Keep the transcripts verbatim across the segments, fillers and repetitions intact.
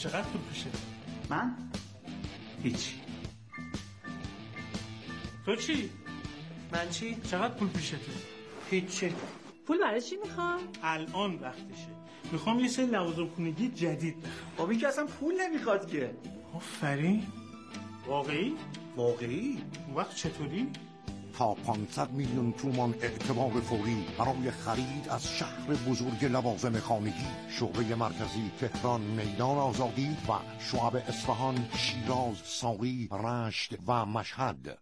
چقدر پول پیشه؟ من؟ هیچی. تو چی؟ من چی؟ چقدر پول پیشته؟ هیچی. پول برای چی میخوام؟ الان وقتشه. میخوام یه سری لوازم خونگی جدید بخرم. بابی که اصلا پول نمیخواد که. آفرین. واقعی؟ واقعی؟ اون وقت چطوری؟ تا پانصد میلیون تومان اعتبار فوری برای خرید از شهر بزرگ لوازم خانگی. شعبه مرکزی تهران میدان آزادی و شعب اصفهان، شیراز، ساقی، رشت و مشهد.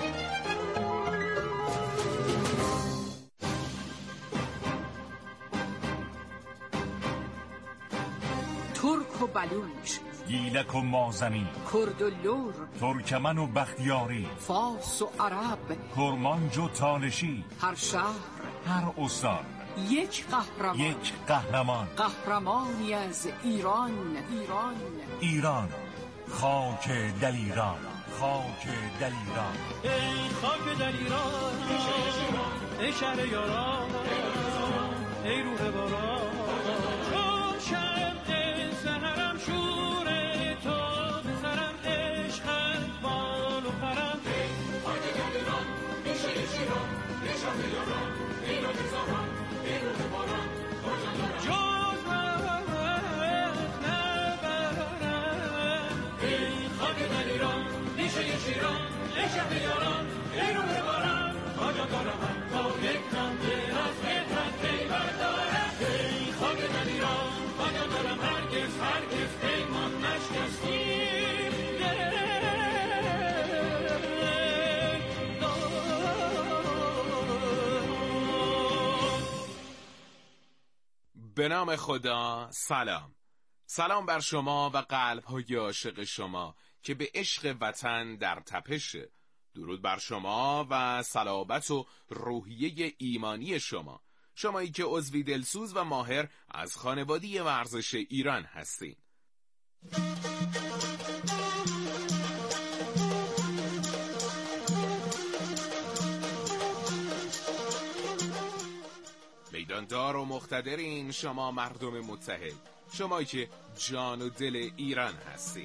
ترک و بلوچ، گیلک و مازنی، کرد و لور، ترکمن و بختیاری، فارس و عرب، کرمانج و تالشی، هر شهر، هر استان یک قهرمان، یک قهرمان، قهرمانی از ایران. ایران ایران، خاک دلیران، خاک دلیران. ای خاک دلیران، ای شهر یاران، ای روح باران، چون شب دل سهرم شور تو بسرم، عشقت بال و پرم. ای خاک دلیران، ای شهر شیران، ای شهر یاران، ای روح زاران، ای روح باران، جز من نبرم. ای خاک دلیران، ای شهر شیران، ای شهر یاران، ای روح باران، کجا دارم من با یک نمده از مهرت پیوند دارم. ای خاک دلیران، کجا دارم هرگز هرگز پیمان نشکستیم. به نام خدا. سلام سلام بر شما و قلب‌های عاشق شما که به عشق وطن در تپشه. درود بر شما و صلابت و روحیه ایمانی شما، شمایی که عضوی دلسوز و ماهر از خانواده ورزش ایران هستین. میداندار و مقتدرین شما مردم متحد، شمایی که جان و دل ایران هستین.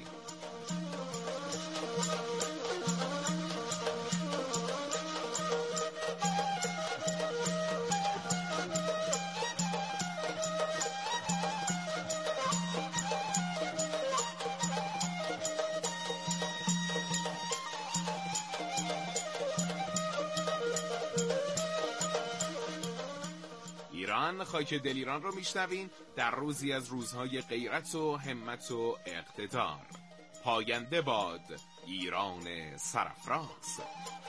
ایران، خاک دل ایران رو میشنوین در روزی از روزهای غیرت و همت و اقتدار. پاینده باد ایران سرفراز.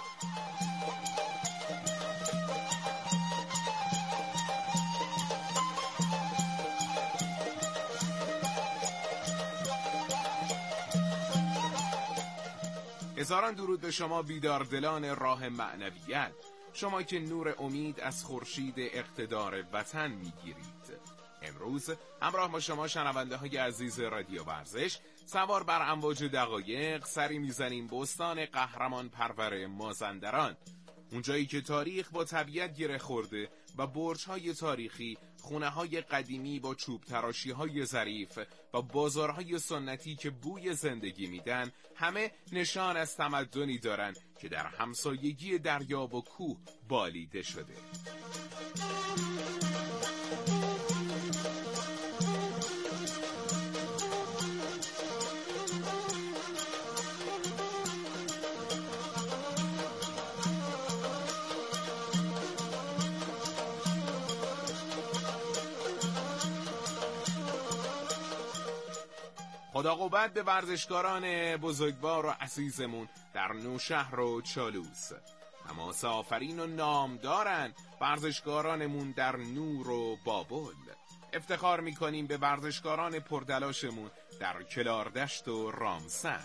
هزاران درود به شما بیداردلان راه معنویت، شما که نور امید از خورشید اقتدار وطن میگیرید. امروز همراه با شما شنونده های عزیز رادیو ورزش سوار بر امواج دقایق سری میزنیم بستان قهرمان پرور مازندران، اونجایی که تاریخ با طبیعت گره خورده و برج‌های تاریخی، خونه‌های قدیمی با چوب تراشی‌های ظریف و بازارهای سنتی که بوی زندگی میدن، همه نشان از تمدنی دارن که در همسایگی دریا و کوه بالیده شده. خدا قوت به ورزشکاران بزرگوار و عزیزمون در نوشهر و چالوس. حماس آفرین و نام دارن ورزشکارانمون در نور و بابل. افتخار میکنیم به ورزشکاران پردلاشمون در کلاردشت و رامسر.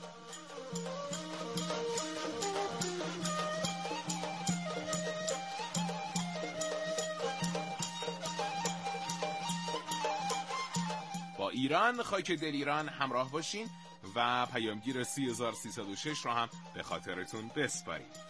با ایران، خاک دل ایران همراه باشین و پیامگیر سی هزار و سیصد و شش را هم به خاطرتون بسپارید.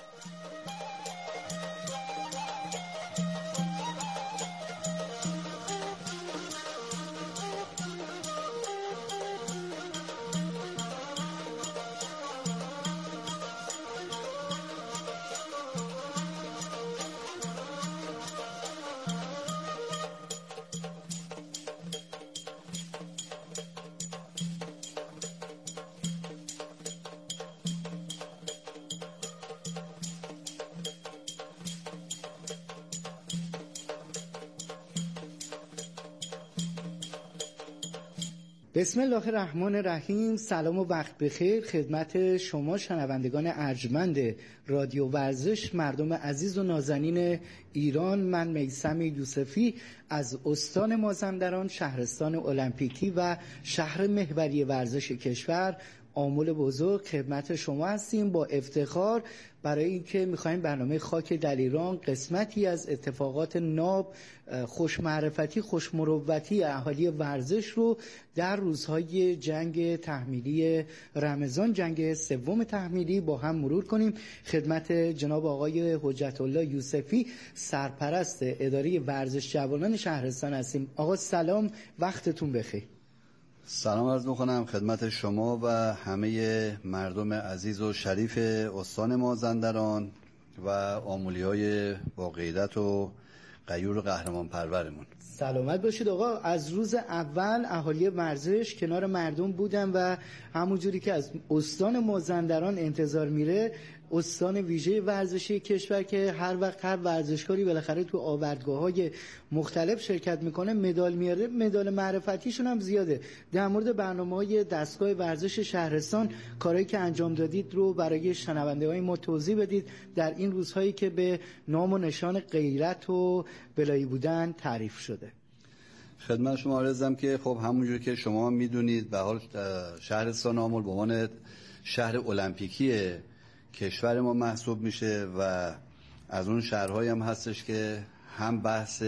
بسم الله الرحمن الرحیم. سلام و وقت بخیر خدمت شما شنوندگان ارجمند رادیو ورزش، مردم عزیز و نازنین ایران. من میثم یوسفی از استان مازندران، شهرستان المپیکی و شهر محوری ورزش کشور، آمل بزرگ خدمت شما هستیم با افتخار برای اینکه می‌خوایم برنامه خاک در ایران قسمتی از اتفاقات ناب، خوشمعرفتی، خوشمروتی اهالی ورزش رو در روزهای جنگ تحمیلی رمضان، جنگ سوم تحمیلی، با هم مرور کنیم. خدمت جناب آقای حجت الله یوسفی، سرپرست اداره ورزش جوانان شهرستان هستیم. آقا سلام، وقتتون بخیر. سلام عرض می‌کنم خدمت شما و همه مردم عزیز و شریف استان مازندران و آمولی‌های با غیرت و غیور و قهرمان پرورمون. سلامت باشید آقا. از روز اول اهالی ورزش کنار مردم بودن و همونجوری که از استان مازندران انتظار میره، استان ویژه ورزشی کشور که هر وقت هر ورزشکاری بالاخره تو آوردگاه‌های مختلف شرکت میکنه مدال میاره، مدال معرفتیشون هم زیاده. در مورد برنامه‌های دستگاه ورزش شهرستان، کارهایی که انجام دادید رو برای شنونده‌های ما توضیح بدید در این روزهایی که به نام و نشان غیرت و بلایی بودن تعریف شده. خدمت شما عرضم که خب همونجوری که شما میدونید به حال شهرستان آمل به عنوان شهر المپیکی کشور ما محسوب میشه و از اون شهرهایی هم هستش که هم بحث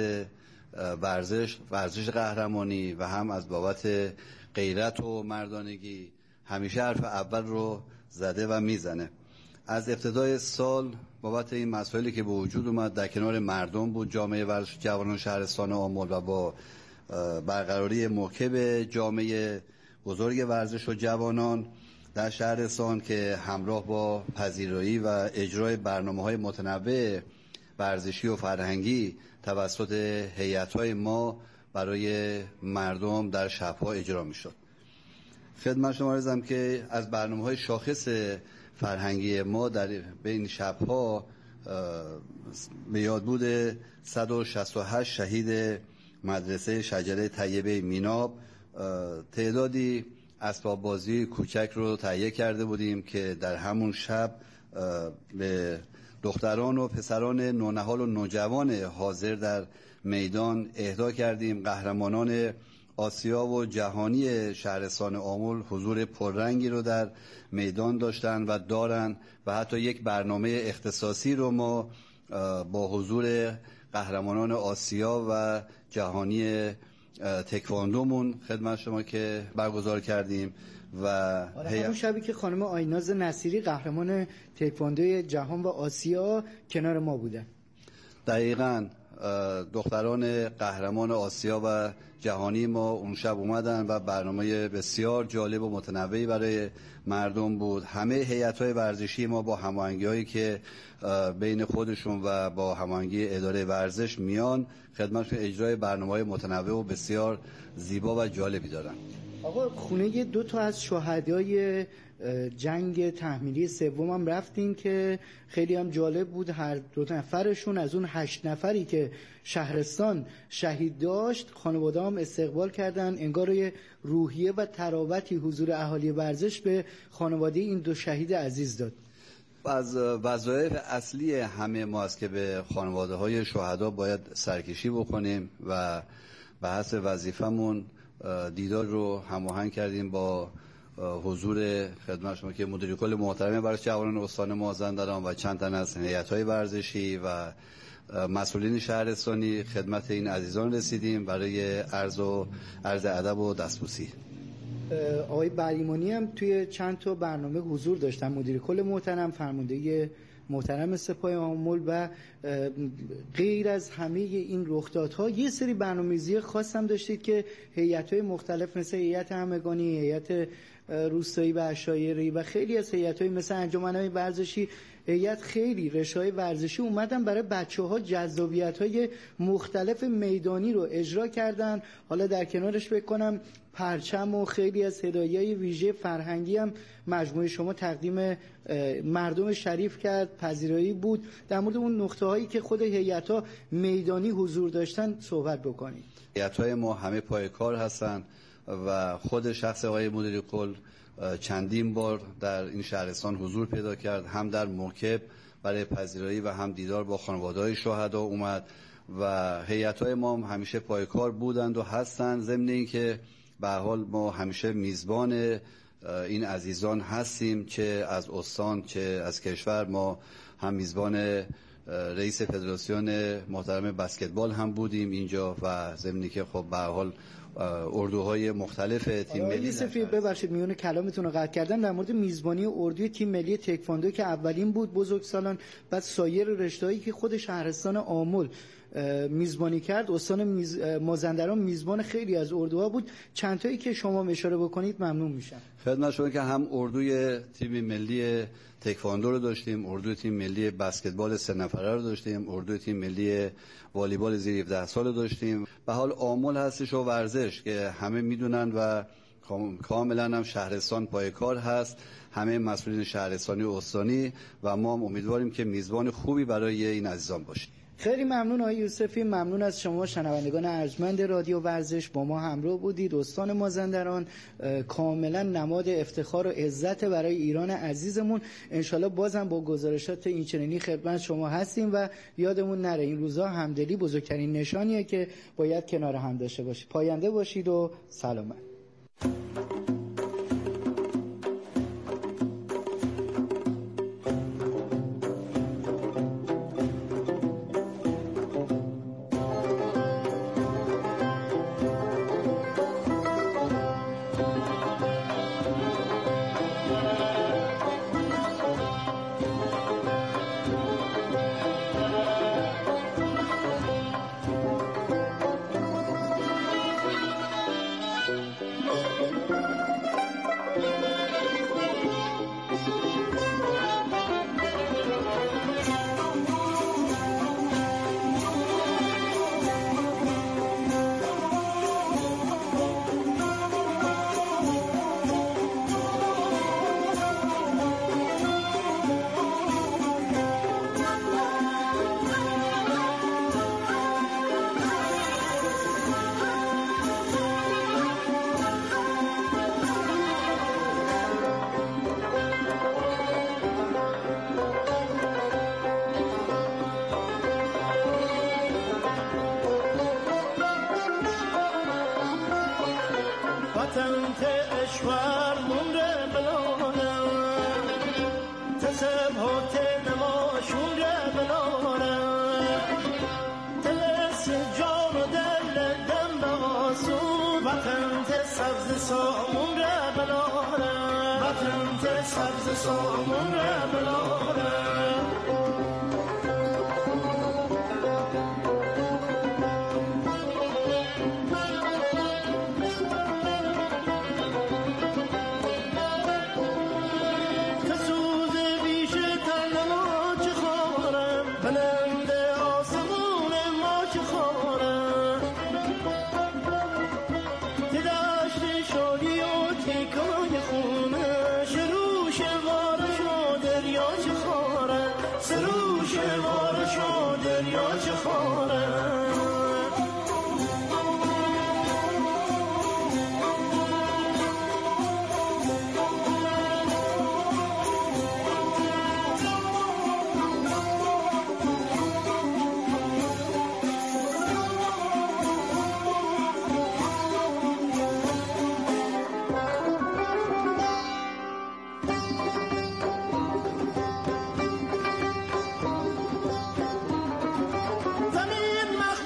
ورزش ورزش قهرمانی و هم از بابت غیرت و مردانگی همیشه حرف اول رو زده و میزنه. از ابتدای سال بابت این مسائلی که به وجود اومد در کنار مردم بود جامعه ورزش جوانان شهرستان آمل و با برقراری محکم جامعه بزرگ ورزش و جوانان در شهرستان که همراه با پذیرایی و اجرای برنامه‌های متنوع ورزشی و فرهنگی توسط هیئت‌های ما برای مردم در شب‌ها اجرا می‌شد. خدمت شما عرضم که از برنامه‌های شاخص فرهنگی ما در بین شب‌ها به یاد بود صد و شصت و هشت شهید مدرسه شجره طیبه میناب، تعدادی اسباب بازی کوچک رو تهیه کرده بودیم که در همون شب به دختران و پسران نونهال و نوجوان حاضر در میدان اهدا کردیم. قهرمانان آسیا و جهانی شهرستان آمل حضور پررنگی رو در میدان داشتن و دارن و حتی یک برنامه اختصاصی رو ما با حضور قهرمانان آسیا و جهانی تکواندومون خدمت شما که برگزار کردیم. و آره همون شبی که خانم آیناز نصیری قهرمان تکواندوی جهان و آسیا کنار ما بودن. دقیقاً دختران قهرمان آسیا و جهانی ما اون شب اومدن و برنامه بسیار جالب و متنوعی برای مردم بود. همه هیئت‌های ورزشی ما با هماهنگی‌هایی که بین خودشون و با هماهنگی اداره ورزش میان خدمتشون اجرای برنامه‌های متنوع و بسیار زیبا و جالبی دارن. آقا خونه دو تا از شهدای جنگ تحمیلی سوم هم رفتیم که خیلی هم جالب بود. هر دو نفرشون از اون هشت نفری که شهرستان شهید داشت خانواده هم استقبال کردن. انگار روحیه و تراوتی حضور اهالی ورزش به خانواده این دو شهید عزیز داد. از وظایف اصلی همه ما است که به خانواده های شهدا باید سرکشی بکنیم و به حسب وظیفمون دیدار رو هماهنگ کردیم با حضور خدمت شما که مدیر کل محترم ورزش جوانان استان مازندران و چند تن از هیئت‌های ورزشی و مسئولین شهرستانی خدمت این عزیزان رسیدیم برای عرض و عرض ادب و دستبوسی. آقای بریمانی هم توی چند تا برنامه حضور داشتن، مدیر کل محترم، فرمانده محترم سپاه آمل و غیر از همه این رخدادها یه سری برنامه‌ریزی خاص هم داشتید که هیئت‌های مختلف مثل هیئت همگانی، هیئت روستایی و عشایری و خیلی از هیئت‌های مثل انجمن‌های ورزشی، هیئت خیلی رشای ورزشی اومدن برای بچه‌ها جذابیت‌های مختلف میدانی رو اجرا کردن. حالا در کنارش بکنم پرچم و خیلی از هدایای ویژه فرهنگی هم مجموعه شما تقدیم مردم شریف کرد، پذیرایی بود. در مورد اون نقطه‌هایی که خود هیئت‌ها میدانی حضور داشتن صحبت بکنید. هیئت‌های ما همه پای کار هستن و خود شخص آقای مدیر کل چندین بار در این شهرستان حضور پیدا کرد، هم در موکب برای پذیرایی و هم دیدار با خانواده‌های شهدا اومد و هیئت‌های ما هم همیشه پایکار بودند و هستند. ضمن اینکه به هر حال ما همیشه میزبان این عزیزان هستیم، چه از استان چه از کشور. ما هم میزبان رئیس فدراسیون محترم بسکتبال هم بودیم اینجا و ضمن که خب به هر حال اردوهای مختلف تیم ملی. سفیر ببخشید میونه کلامتون رو قطع کردم. در مورد میزبانی اردوی تیم ملی تکواندو که اولین بود بزرگسالان، بعد سایر رشته‌هایی که خود شهرستان آمل میزبانی کرد، استان میز... مازندران میزبان خیلی از اردوها بود. چند تایی که شما اشاره بکنید ممنون میشم. خدمت شما که هم اردوی تیم ملی تکواندو رو داشتیم، اردوی تیم ملی بسکتبال سه نفره رو داشتیم، اردوی تیم ملی والیبال زیر هفده سال رو داشتیم. به حال آمل هستش و ورزش که همه میدونن و کاملا هم شهرستان پای کار هست، همه مسئولین شهرستانی و استانی و ما هم امیدواریم که میزبان خوبی برای این عزیزان باشیم. خیلی ممنون آقای یوسفی، ممنون از شما شنوندگان ارجمند رادیو ورزش، با ما همراه بودید. استان مازندران کاملا نماد افتخار و عزت برای ایران عزیزمون. انشالله بازم با گزارشات این چنینی خدمت شما هستیم و یادمون نره این روزا همدلی بزرگترین نشانیه که باید کنار هم داشته باشید. پاینده باشید و سلامت. زمین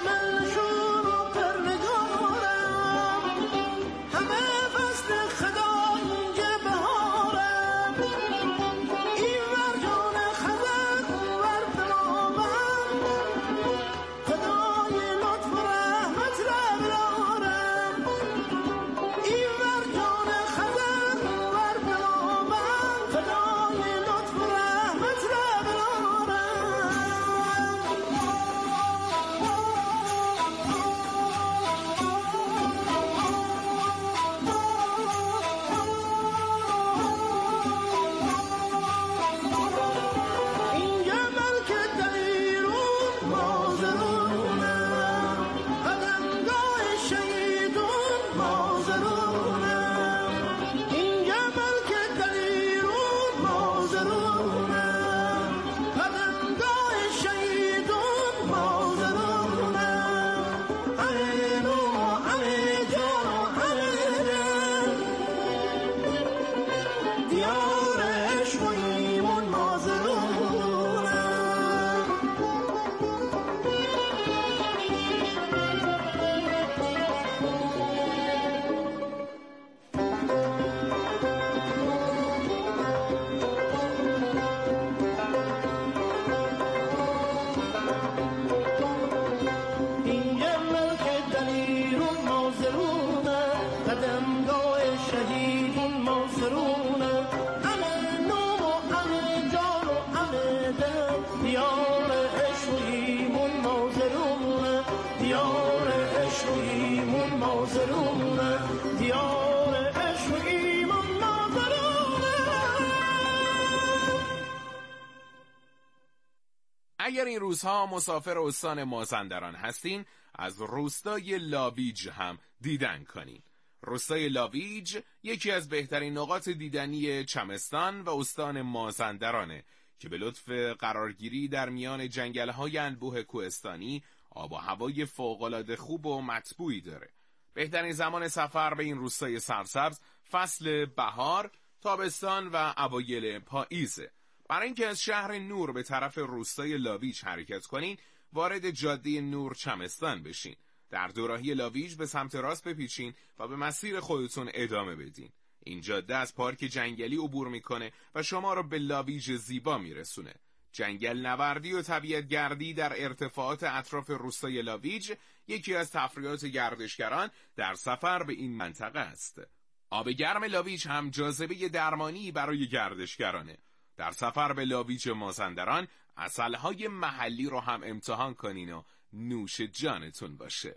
اگر این روزها مسافر استان مازندران هستین، از روستای لاویج هم دیدن کنین. روستای لاویج یکی از بهترین نقاط دیدنی چمستان و استان مازندرانه که به لطف قرارگیری در میان جنگل‌های انبوه کوهستانی آب و هوای فوق‌العاده خوب و مطبوعی داره. بهترین زمان سفر به این روستای سرسبز فصل بهار، تابستان و اوایل پاییزه. برای اینکه از شهر نور به طرف روستای لاویج حرکت کنین، وارد جاده نور چمستان بشین. در دوراهی لاویج به سمت راست بپیچین و به مسیر خودتون ادامه بدین. این جاده از پارک جنگلی عبور میکنه و شما رو به لاویج زیبا میرسونه. جنگل نوردی و طبیعت گردی در ارتفاعات اطراف روستای لاویج یکی از تفریحات گردشگران در سفر به این منطقه است. آب گرم لاویج هم جاذبه درمانی برای گردشگرانه. در سفر به لاویج مازندران عسل‌های محلی رو هم امتحان کنین و نوش جانتون باشه.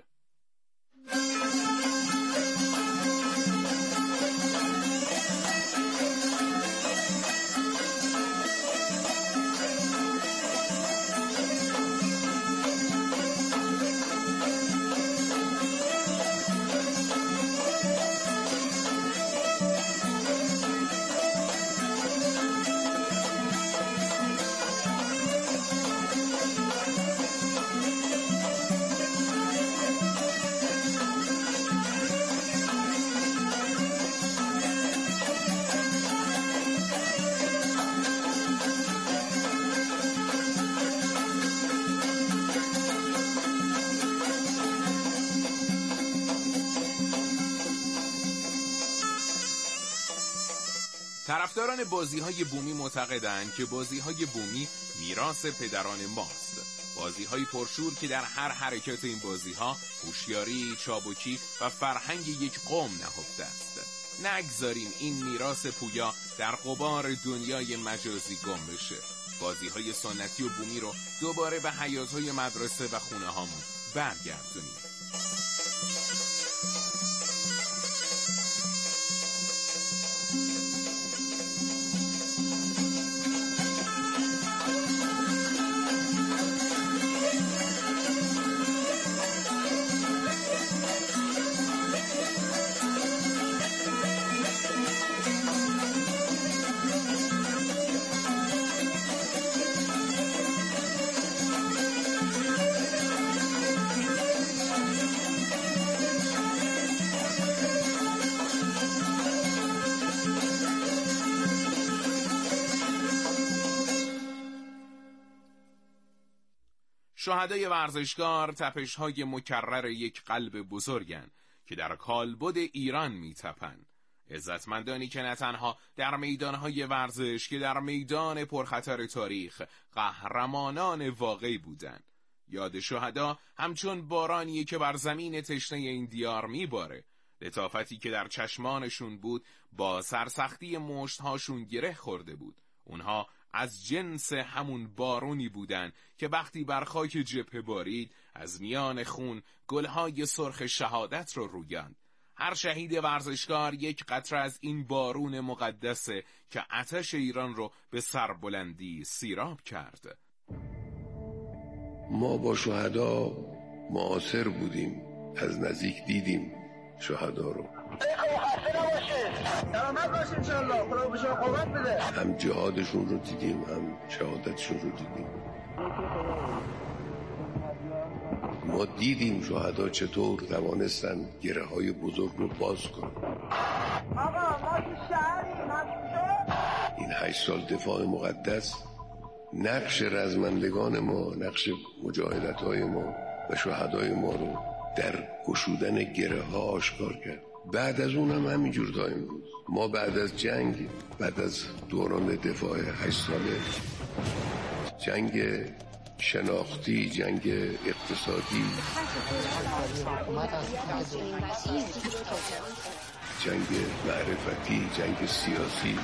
طرفداران بازی‌های بومی معتقدند که بازی‌های بومی میراث پدران ماست. بازی‌های پرشور که در هر حرکت این بازی‌ها هوشیاری، چابکی و فرهنگ یک قوم نهفته است. نگذاریم این میراث پویا در غبار دنیای مجازی گم بشه. بازی‌های سنتی و بومی رو دوباره به حیاط‌های مدرسه و خونه‌هامون برگردونیم. شهدای ورزشکار تپش‌های مکرر یک قلب بزرگن که در کالبد ایران میتپن. عزتمندانی که نه تنها در میدانهای ورزش که در میدان پرخطر تاریخ قهرمانان واقعی بودن. یاد شهدا همچون بارانیه که بر زمین تشنه این دیار میباره. لطافتی که در چشمانشون بود با سرسختی مشتهاشون گره خورده بود. اونها از جنس همون بارونی بودن که وقتی بر خاک جبهه بارید از میان خون گلهای سرخ شهادت رو رویاند. هر شهید ورزشکار یک قطره از این بارون مقدسه که آتش ایران رو به سربلندی سیراب کرد. ما با شهدا معاصر بودیم، از نزدیک دیدیم شهدا رو. هم جهادشون رو دیدیم، هم شهادتشون رو دیدیم. ما دیدیم شهدا چطور توانستن گره های بزرگ رو باز کنن. این هشت سال دفاع مقدس نقش رزمندگان ما، نقش مجاهدت های ما و شهدای ما رو در گشودن گره ها آشکار کرد. بعد از اون هم همینجور تا امروز ما بعد از جنگ، بعد از دوران دفاع هشت ساله، جنگ شناختی، جنگ اقتصادی، جنگ معرفتی، جنگ سیاسی،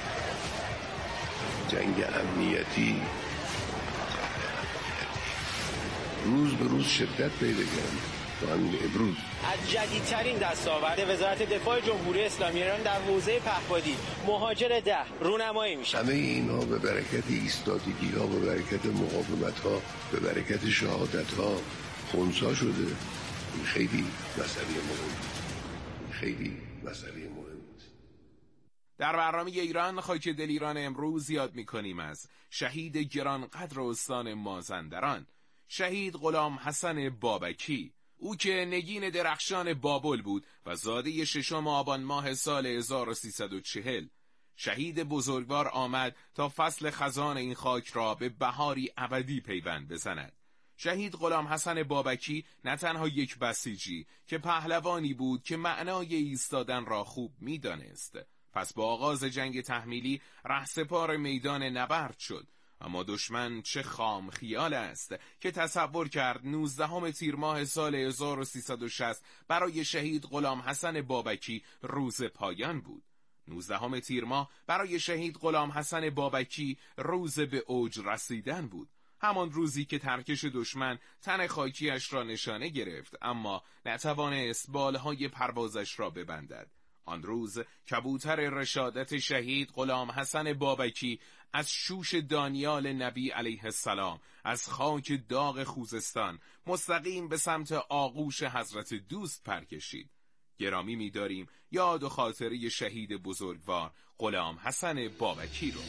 جنگ امنیتی، روز به روز شدت پیدا کرد. تا همین امروز. از جدیدترین دستاورد وزارت دفاع جمهوری اسلامی ایران در حوزه پهپادی مهاجر ده رونمایی میشه. همه اینا به برکت ایستادگی ها، به برکت مقاومت ها، به برکت شهادت ها خنثی شده. این خیلی مسئله مهم، خیلی مسئله مهم. در برنامه ایران خاک دل ایران امروز یاد می‌کنیم از شهید گرانقدر استان مازندران، شهید غلام حسن بابکی. او که نگین درخشان بابل بود و زاده ششم آبان ماه سال هزار و سیصد و چهل. شهید بزرگوار آمد تا فصل خزان این خاک را به بهاری ابدی پیوند بزند. شهید غلام حسن بابکی نه تنها یک بسیجی که پهلوانی بود که معنای ایستادن را خوب می‌دانست. پس با آغاز جنگ تحمیلی رهسپار میدان نبرد شد. اما دشمن چه خام خیال است که تصور کرد نوزدهم تیر ماه سال هزار و سیصد و شصت برای شهید غلام حسن بابکی روز پایان بود. نوزدهم تیر ماه برای شهید غلام حسن بابکی روز به اوج رسیدن بود. همان روزی که ترکش دشمن تن خاکیش را نشانه گرفت، اما نتوانست بالهای پروازش را ببندد. آن روز کبوتر رشادت شهید غلام حسن بابکی از شوش دانیال نبی علیه السلام از خاک داغ خوزستان مستقیم به سمت آغوش حضرت دوست پر کشید. گرامی می‌داریم یاد و خاطره شهید بزرگوار غلام حسن بابکی رو.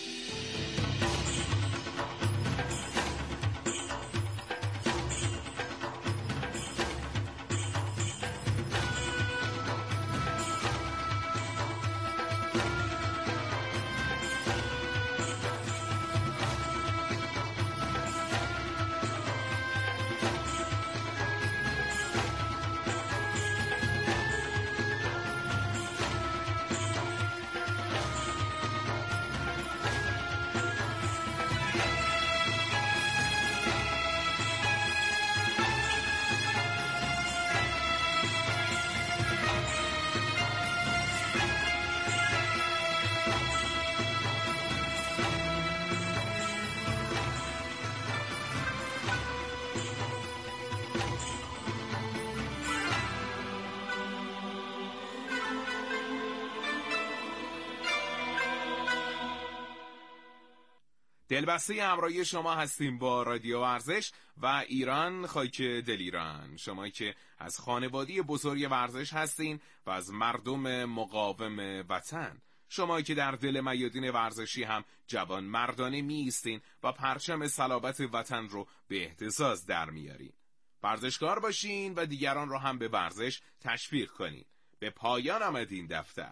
دلبسته همراهی شما هستیم با رادیو ورزش و ایران خاک دل ایران. شما که از خانواده بزرگ ورزش هستین و از مردم مقاوم وطن. شما که در دل میادین ورزشی هم جوان مردانه می ایستین و پرچم صلابت وطن رو به اهتزاز در میارین. ورزشکار باشین و دیگران رو هم به ورزش تشویق کنین. به پایان آمد این دفتر.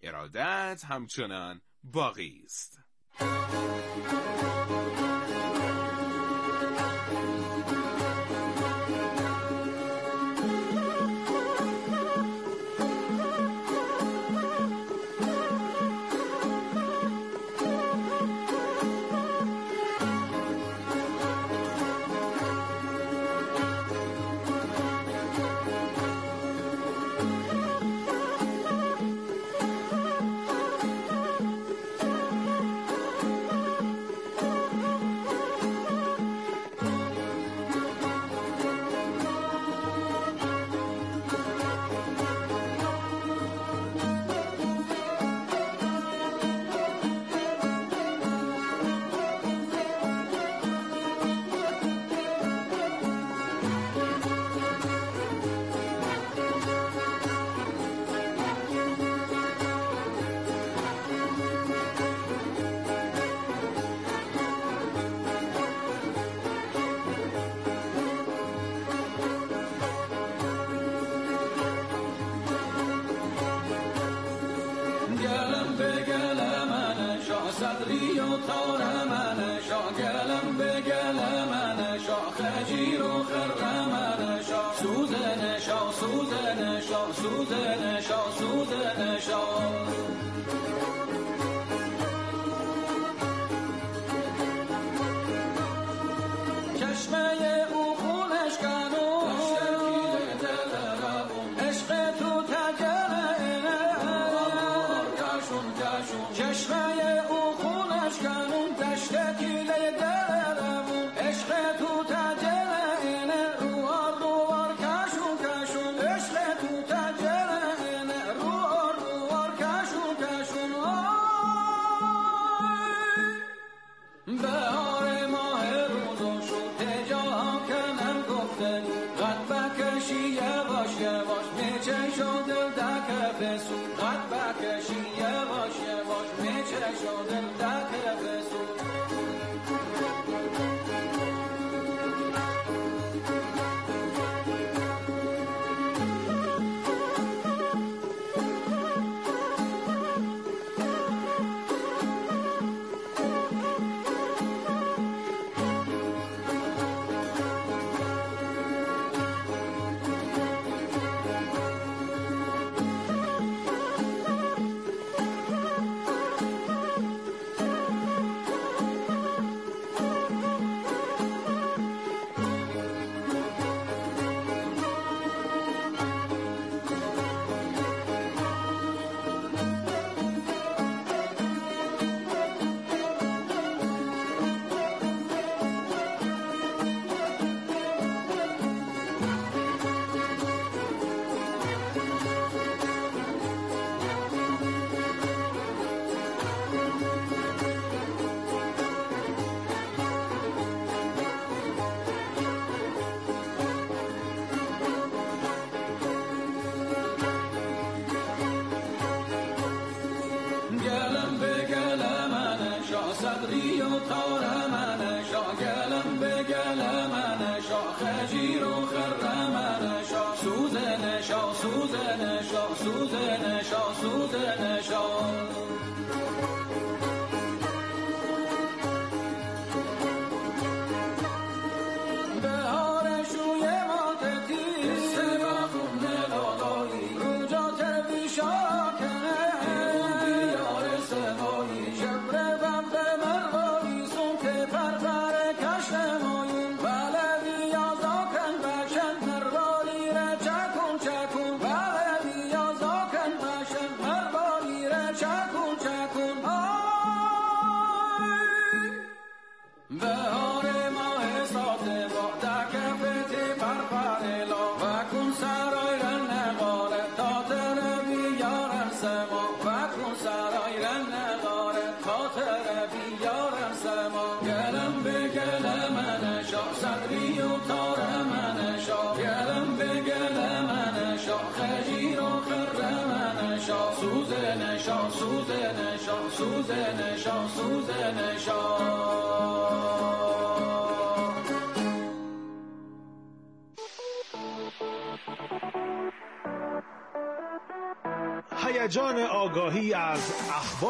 ارادت همچنان باقی است. عشق تو تجل اینه روار روار کشون صدری و تار من شاه گلم به گل من شاه خجیر و خر من شاه سوزن شاه سوزن شاه سوزن شاه سوزن شاه سوزن شاه سوزن شاه سوزن شاه سوزن شاه هیجان آگاهی از اخبار